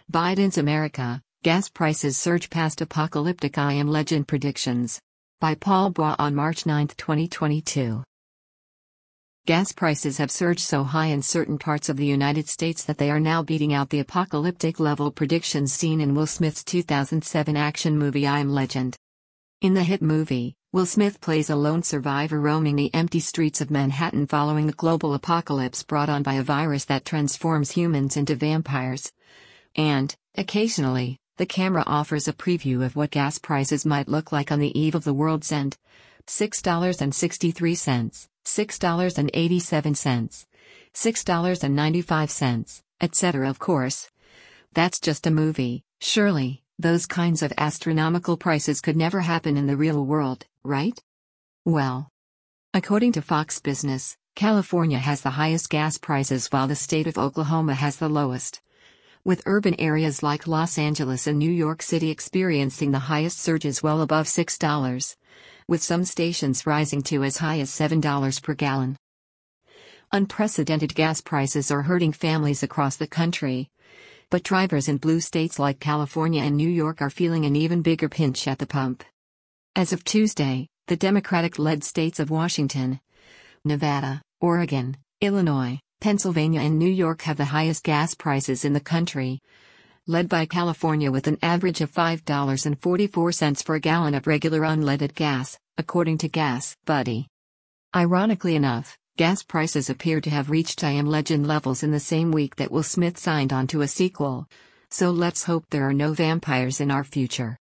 Biden's America, gas prices surge past apocalyptic I Am Legend predictions. By Paul Bois on March 9, 2022. Gas prices have surged so high in certain parts of the United States that they are now beating out the apocalyptic level predictions seen in Will Smith's 2007 action movie I Am Legend. In the hit movie, Will Smith plays a lone survivor roaming the empty streets of Manhattan following the global apocalypse brought on by a virus that transforms humans into vampires. And, occasionally, the camera offers a preview of what gas prices might look like on the eve of the world's end. $6.63, $6.87, $6.95, etc. Of course. That's just a movie, surely, those kinds of astronomical prices could never happen in the real world, right? Well. According to Fox Business, California has the highest gas prices while the state of Oklahoma has the lowest, with urban areas like Los Angeles and New York City experiencing the highest surges well above $6, with some stations rising to as high as $7 per gallon. Unprecedented gas prices are hurting families across the country, but drivers in blue states like California and New York are feeling an even bigger pinch at the pump. As of Tuesday, the Democratic-led states of Washington, Nevada, Oregon, Illinois, Pennsylvania and New York have the highest gas prices in the country, led by California with an average of $5.44 for a gallon of regular unleaded gas, according to Gas Buddy. Ironically enough, gas prices appear to have reached I Am Legend levels in the same week that Will Smith signed on to a sequel, so let's hope there are no vampires in our future.